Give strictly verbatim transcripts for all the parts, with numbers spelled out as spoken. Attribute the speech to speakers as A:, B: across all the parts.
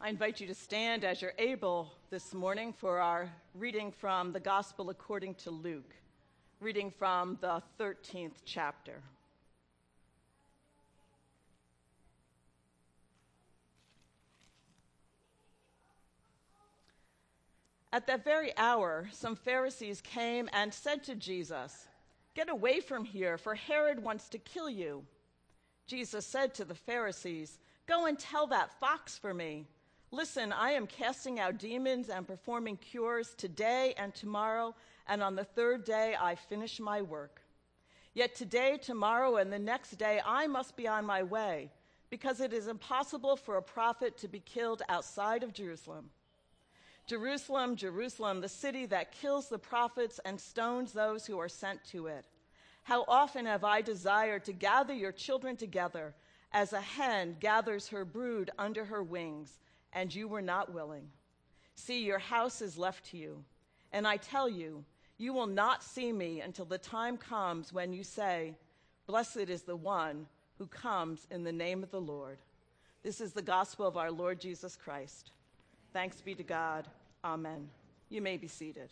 A: I invite you to stand as you're able this morning for our reading from the Gospel according to Luke, reading from the thirteenth chapter. At that very hour, some Pharisees came and said to Jesus, "Get away from here, for Herod wants to kill you." Jesus said to the Pharisees, "Go and tell that fox for me. Listen, I am casting out demons and performing cures today and tomorrow, and on the third day I finish my work. Yet today, tomorrow, and the next day I must be on my way, because it is impossible for a prophet to be killed outside of Jerusalem. Jerusalem, Jerusalem, the city that kills the prophets and stones those who are sent to it. How often have I desired to gather your children together, as a hen gathers her brood under her wings, and you were not willing. See, your house is left to you. And I tell you, you will not see me until the time comes when you say, 'Blessed is the one who comes in the name of the Lord.'" This is the gospel of our Lord Jesus Christ. Thanks be to God. Amen. You may be seated.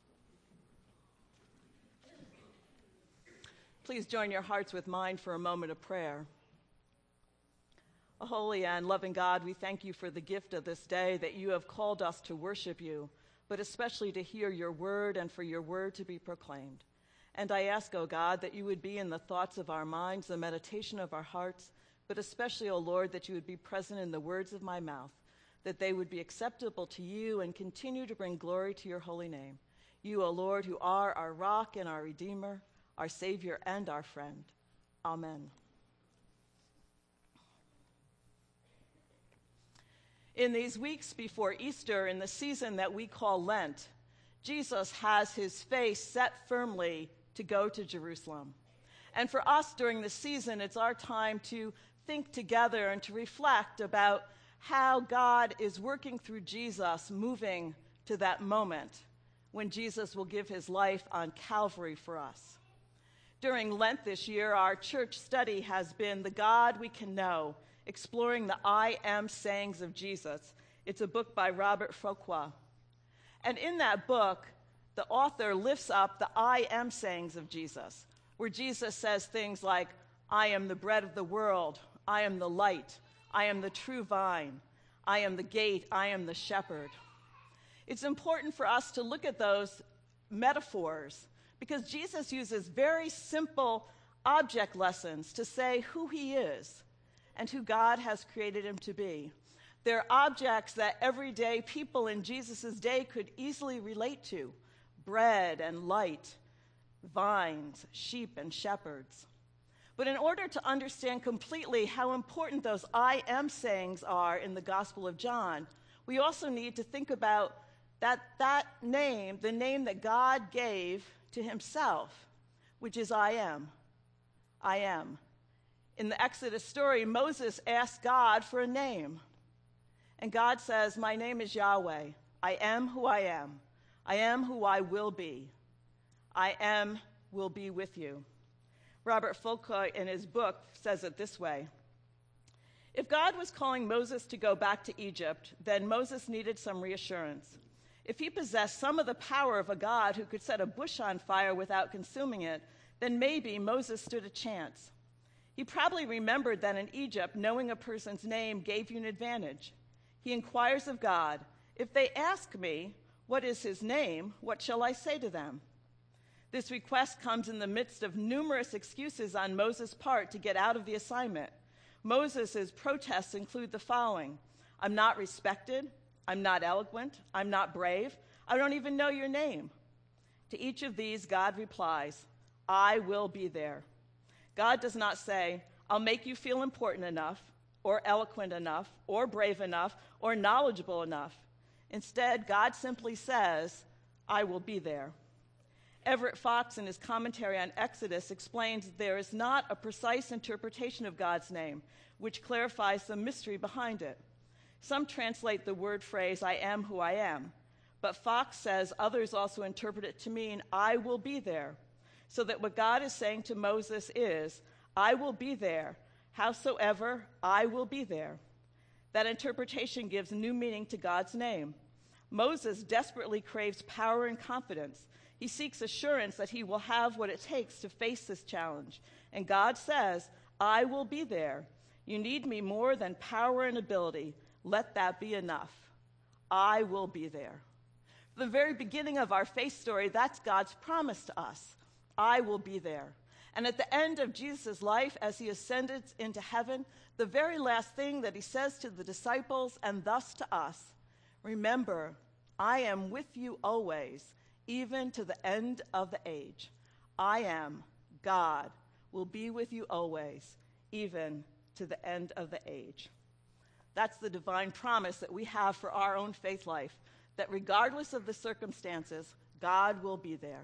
A: Please join your hearts with mine for a moment of prayer. O holy and loving God, we thank you for the gift of this day that you have called us to worship you, but especially to hear your word and for your word to be proclaimed. And I ask, O God, that you would be in the thoughts of our minds, the meditation of our hearts, but especially, O Lord, that you would be present in the words of my mouth, that they would be acceptable to you and continue to bring glory to your holy name. You, O Lord, who are our rock and our redeemer, our Savior and our friend. Amen. In these weeks before Easter, in the season that we call Lent, Jesus has his face set firmly to go to Jerusalem. And for us during this season, it's our time to think together and to reflect about how God is working through Jesus, moving to that moment when Jesus will give his life on Calvary for us. During Lent this year, our church study has been The God We Can Know, exploring the I Am sayings of Jesus. It's a book by Robert Fuqua. And in that book, the author lifts up the I Am sayings of Jesus, where Jesus says things like, "I am the bread of the world, I am the light, I am the true vine, I am the gate, I am the shepherd." It's important for us to look at those metaphors because Jesus uses very simple object lessons to say who he is and who God has created him to be. They're objects that everyday people in Jesus' day could easily relate to: bread and light, vines, sheep and shepherds. But in order to understand completely how important those I am sayings are in the Gospel of John, we also need to think about that, that name, the name that God gave to himself, which is I am. I am. In the Exodus story, Moses asked God for a name. And God says, "My name is Yahweh. I am who I am. I am who I will be. I am will be with you." Robert Fuqua, in his book, says it this way: if God was calling Moses to go back to Egypt, then Moses needed some reassurance. If he possessed some of the power of a God who could set a bush on fire without consuming it, then maybe Moses stood a chance. He probably remembered that in Egypt, knowing a person's name gave you an advantage. He inquires of God, "If they ask me, 'What is his name?' what shall I say to them?" This request comes in the midst of numerous excuses on Moses' part to get out of the assignment. Moses' protests include the following: "I'm not respected, I'm not eloquent, I'm not brave, I don't even know your name." To each of these, God replies, "I will be there." God does not say, "I'll make you feel important enough, or eloquent enough, or brave enough, or knowledgeable enough." Instead, God simply says, "I will be there." Everett Fox, in his commentary on Exodus, explains that there is not a precise interpretation of God's name, which clarifies the mystery behind it. Some translate the word phrase, "I am who I am," but Fox says others also interpret it to mean, "I will be there," so that what God is saying to Moses is, "I will be there, howsoever I will be there." That interpretation gives new meaning to God's name. Moses desperately craves power and confidence. He seeks assurance that he will have what it takes to face this challenge. And God says, I will be there. You need me more than power and ability. Let that be enough. I will be there. From the very beginning of our faith story, that's God's promise to us. I will be there. And at the end of Jesus' life, as he ascended into heaven, the very last thing that he says to the disciples and thus to us, remember, I am with you always, even to the end of the age. I am, God, will be with you always, even to the end of the age. That's the divine promise that we have for our own faith life, that regardless of the circumstances, God will be there.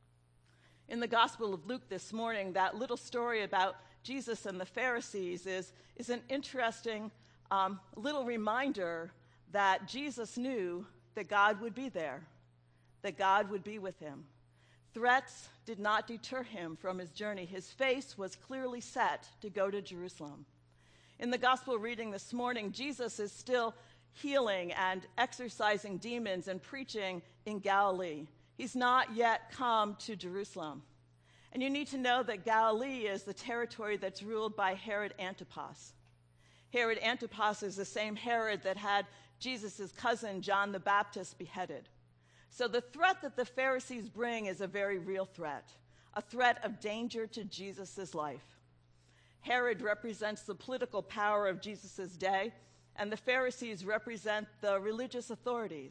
A: In the Gospel of Luke this morning, that little story about Jesus and the Pharisees is, is an interesting um, little reminder that Jesus knew that God would be there, that God would be with him. Threats did not deter him from his journey. His face was clearly set to go to Jerusalem. In the Gospel reading this morning, Jesus is still healing and exorcising demons and preaching in Galilee. He's not yet come to Jerusalem. And you need to know that Galilee is the territory that's ruled by Herod Antipas. Herod Antipas is the same Herod that had Jesus' cousin John the Baptist beheaded. So the threat that the Pharisees bring is a very real threat, a threat of danger to Jesus' life. Herod represents the political power of Jesus' day, and the Pharisees represent the religious authorities.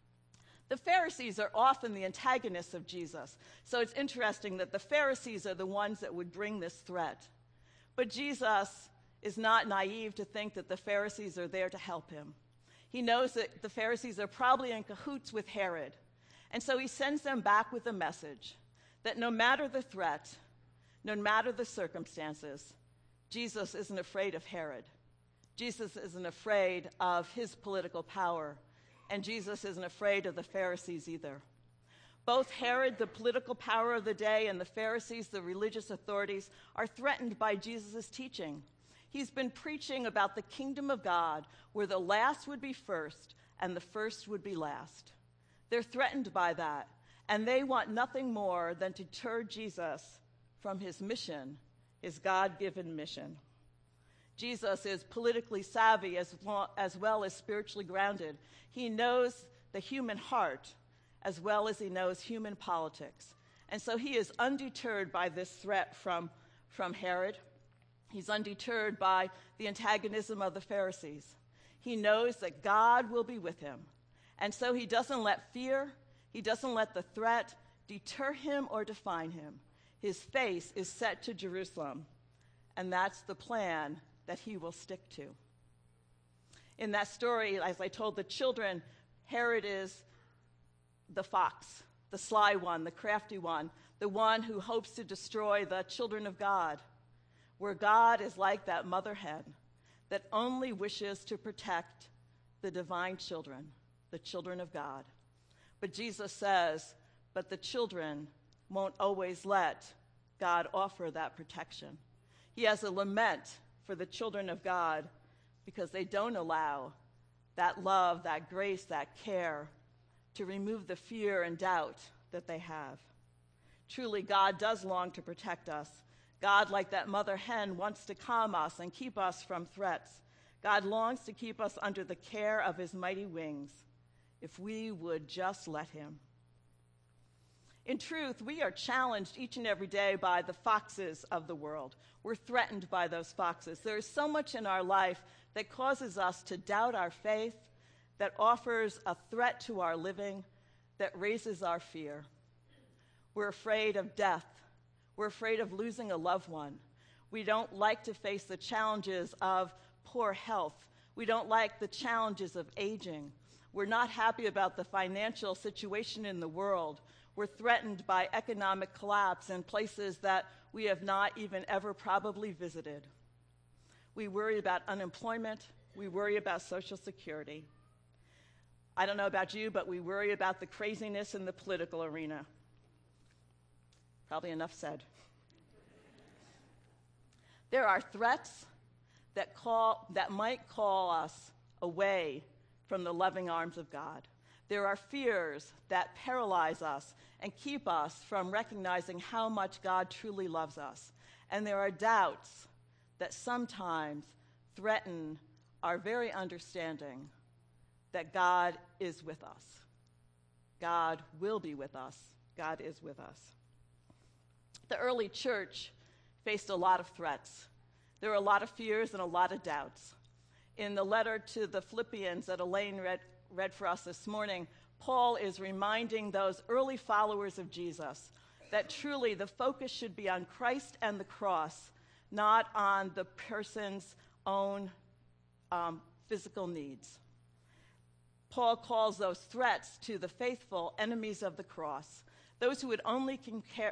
A: The Pharisees are often the antagonists of Jesus, so it's interesting that the Pharisees are the ones that would bring this threat. But Jesus is not naive to think that the Pharisees are there to help him. He knows that the Pharisees are probably in cahoots with Herod, and so he sends them back with a message that no matter the threat, no matter the circumstances, Jesus isn't afraid of Herod. Jesus isn't afraid of his political power. And Jesus isn't afraid of the Pharisees either. Both Herod, the political power of the day, and the Pharisees, the religious authorities, are threatened by Jesus' teaching. He's been preaching about the kingdom of God, where the last would be first and the first would be last. They're threatened by that, and they want nothing more than to deter Jesus from his mission, his God-given mission. Jesus is politically savvy as well, as well as spiritually grounded. He knows the human heart as well as he knows human politics. And so he is undeterred by this threat from, from Herod. He's undeterred by the antagonism of the Pharisees. He knows that God will be with him. And so he doesn't let fear, he doesn't let the threat deter him or define him. His face is set to Jerusalem, and that's the plan that he will stick to. In that story, as I told the children, Herod is the fox, the sly one, the crafty one, the one who hopes to destroy the children of God, where God is like that mother hen that only wishes to protect the divine children, the children of God. But Jesus says, but the children won't always let God offer that protection. He has a lament for the children of God because they don't allow that love, that grace, that care to remove the fear and doubt that they have. Truly, God does long to protect us. God, like that mother hen, wants to calm us and keep us from threats. God longs to keep us under the care of his mighty wings, if we would just let him. In truth, we are challenged each and every day by the foxes of the world. We're threatened by those foxes. There is so much in our life that causes us to doubt our faith, that offers a threat to our living, that raises our fear. We're afraid of death. We're afraid of losing a loved one. We don't like to face the challenges of poor health. We don't like the challenges of aging. We're not happy about the financial situation in the world. We're threatened by economic collapse in places that we have not even ever probably visited. We worry about unemployment. We worry about Social Security. I don't know about you, but we worry about the craziness in the political arena. Probably enough said. There are threats that, call, that might call us away from the loving arms of God. There are fears that paralyze us and keep us from recognizing how much God truly loves us. And there are doubts that sometimes threaten our very understanding that God is with us. God will be with us. God is with us. The early church faced a lot of threats. There were a lot of fears and a lot of doubts. In the letter to the Philippians that Elaine read, read for us this morning, Paul is reminding those early followers of Jesus that truly the focus should be on Christ and the cross, not on the person's own um, physical needs. Paul calls those threats to the faithful enemies of the cross, those who would only compare,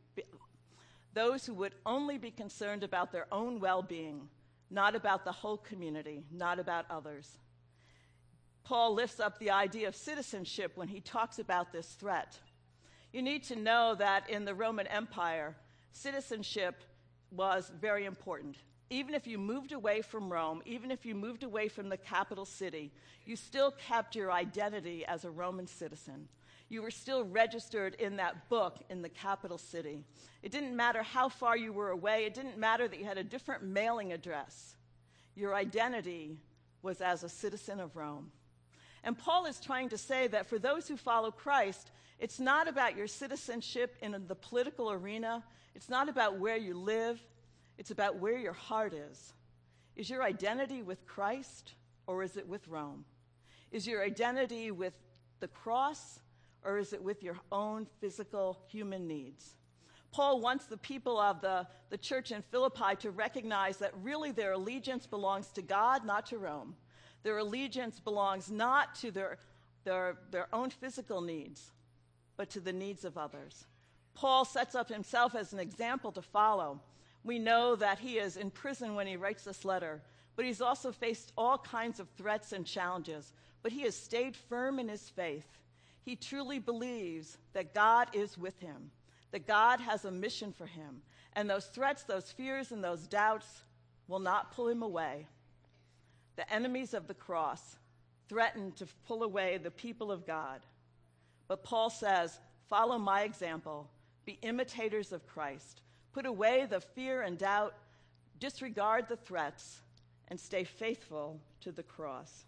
A: those who would only be concerned about their own well-being, not about the whole community, not about others. Paul lifts up the idea of citizenship when he talks about this threat. You need to know that in the Roman Empire, citizenship was very important. Even if you moved away from Rome, even if you moved away from the capital city, you still kept your identity as a Roman citizen. You were still registered in that book in the capital city. It didn't matter how far you were away. It didn't matter that you had a different mailing address. Your identity was as a citizen of Rome. And Paul is trying to say that for those who follow Christ, it's not about your citizenship in the political arena. It's not about where you live. It's about where your heart is. Is your identity with Christ, or is it with Rome? Is your identity with the cross, or is it with your own physical human needs? Paul wants the people of the, the church in Philippi to recognize that really their allegiance belongs to God, not to Rome. Their allegiance belongs not to their, their, their own physical needs, but to the needs of others. Paul sets up himself as an example to follow. We know that he is in prison when he writes this letter, but he's also faced all kinds of threats and challenges, but he has stayed firm in his faith. He truly believes that God is with him, that God has a mission for him, and those threats, those fears, and those doubts will not pull him away. The enemies of the cross threaten to pull away the people of God. But Paul says, follow my example, be imitators of Christ, put away the fear and doubt, disregard the threats, and stay faithful to the cross.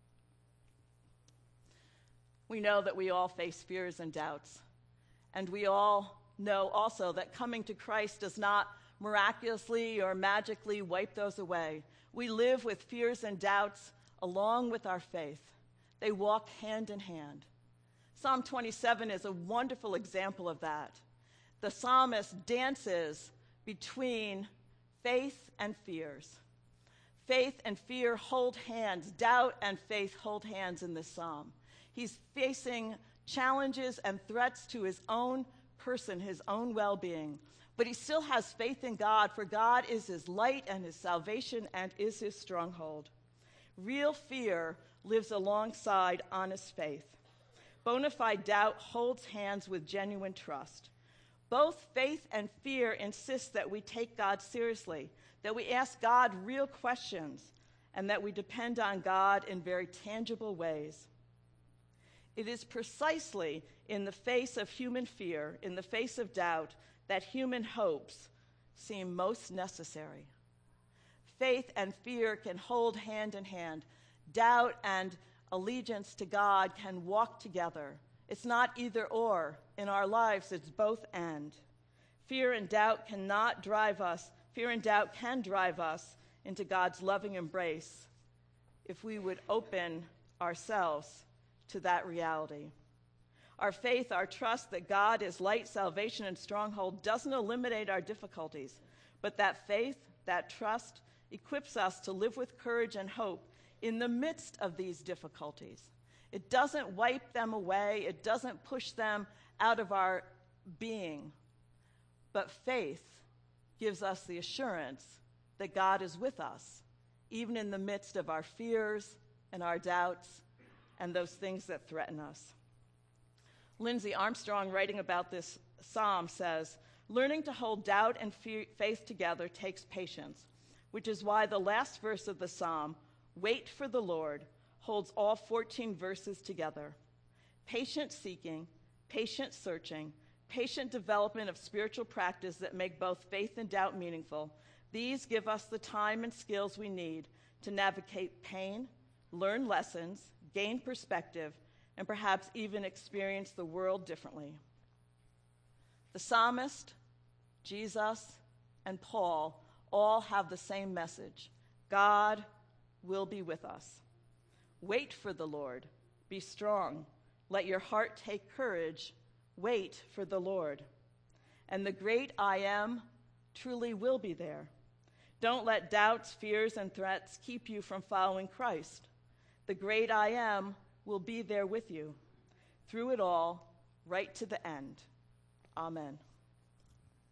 A: We know that we all face fears and doubts, and we all know also that coming to Christ does not miraculously or magically wipe those away. We live with fears and doubts along with our faith. They walk hand in hand. Psalm twenty-seven is a wonderful example of that. The psalmist dances between faith and fears. Faith and fear hold hands. Doubt and faith hold hands in this psalm. He's facing challenges and threats to his own person, his own well-being. But he still has faith in God, for God is his light and his salvation and is his stronghold. Real fear lives alongside honest faith. Bona fide doubt holds hands with genuine trust. Both faith and fear insist that we take God seriously, that we ask God real questions, and that we depend on God in very tangible ways. It is precisely in the face of human fear, in the face of doubt, that human hopes seem most necessary. Faith and fear can hold hand in hand. Doubt and allegiance to God can walk together. It's not either or. In our lives, it's both and. Fear and doubt cannot drive us. Fear and doubt can drive us into God's loving embrace if we would open ourselves to that reality. Our faith, our trust that God is light, salvation, and stronghold doesn't eliminate our difficulties, but that faith, that trust, equips us to live with courage and hope in the midst of these difficulties. It doesn't wipe them away. It doesn't push them out of our being. But faith gives us the assurance that God is with us, even in the midst of our fears and our doubts and those things that threaten us. Lindsay Armstrong, writing about this psalm, says, learning to hold doubt and fe- faith together takes patience. which is why the last verse of the psalm, "Wait for the Lord," holds all fourteen verses together. Patient seeking, patient searching, patient development of spiritual practice that make both faith and doubt meaningful. These give us the time and skills we need to navigate pain, learn lessons, gain perspective, and perhaps even experience the world differently. The psalmist, Jesus, and Paul all have the same message: God will be with us. Wait for the Lord. Be strong. Let your heart take courage. Wait for the Lord. And the great I Am truly will be there. Don't let doubts, fears, and threats keep you from following Christ. The great I Am will be there with you through it all, right to the end. Amen.